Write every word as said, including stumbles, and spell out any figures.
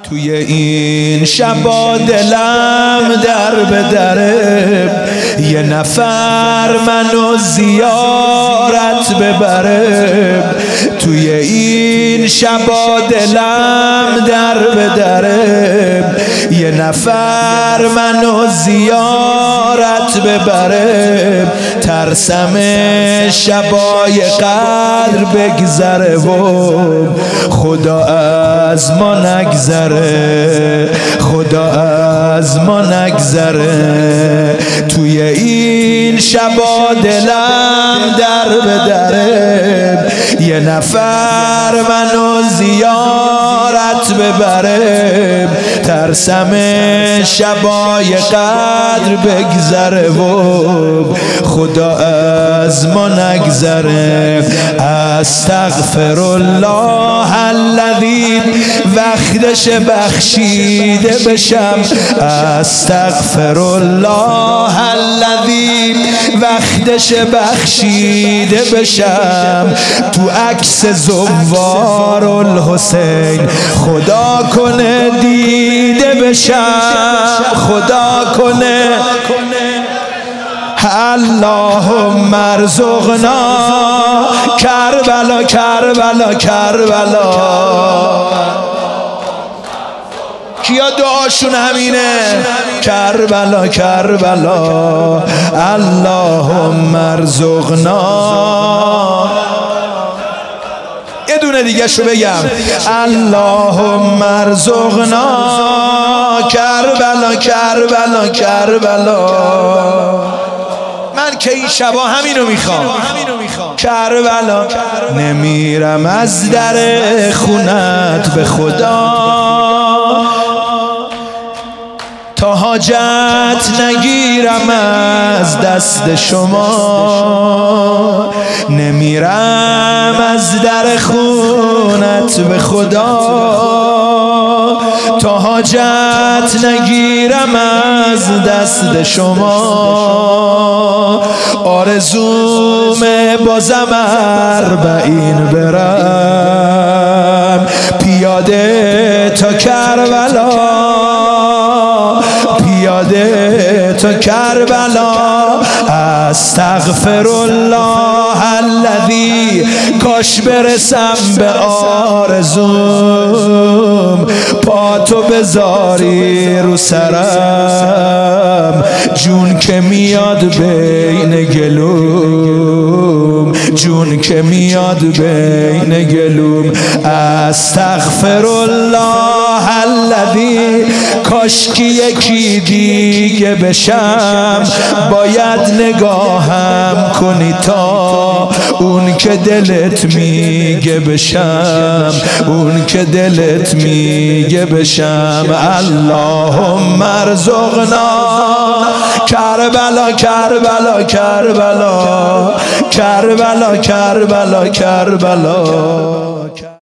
توی این شبا دلم در به دره، یه نفر منو زیارت ببره. توی این شبا دلم در به دره، یه نفر منو زیارت ببره. ترسم شبای قدر بگذره و خدا از ما نگذره، خدا از ما نگذره. توی این شبا دلم در به دره، یه نفر منو زیارت ببره. ترسم شبای قدر بگذره و خدا از ما نگذره. استغفر الله الذی وقتش بخشیده بشم، استغفر الله الذی وقتش بخشیده بشم. تو عکس زوار الحسین خدا کنه دیده بشم، خدا کنه. اللهم ارزقنا کربلا کربلا کربلا. کیا دعاشون همینه؟ کربلا کربلا. اللهم ارزقنا. یه دونه دیگه شو بگم. اللهم ارزقنا کربلا کربلا کربلا. من که این شبا همینو میخوام، کربلا. نمیرم از در خونت به خدا تا حاجت نگیرم از دست شما. نمیرم از در خونت به خدا تا حاجت نگیرم از دست شما. آرزوم بازم اربعین برم پیاده تا کربلا، پیاده تا کربلا. استغفر الله الذی کاش برسم به آرزوم، پا تو بذاری رو سرم، جون که میاد بین گلوم، جون که میاد بین گلوم. استغفر الله الذی کاش که یکی دیگه بشم، باید نگاهم کنی تا اون که دلت میگه بشم، اون که دلت میگه بشم. اللهم ارزقنا کربلا کربلا کربلا کربلا کربلا کربلا.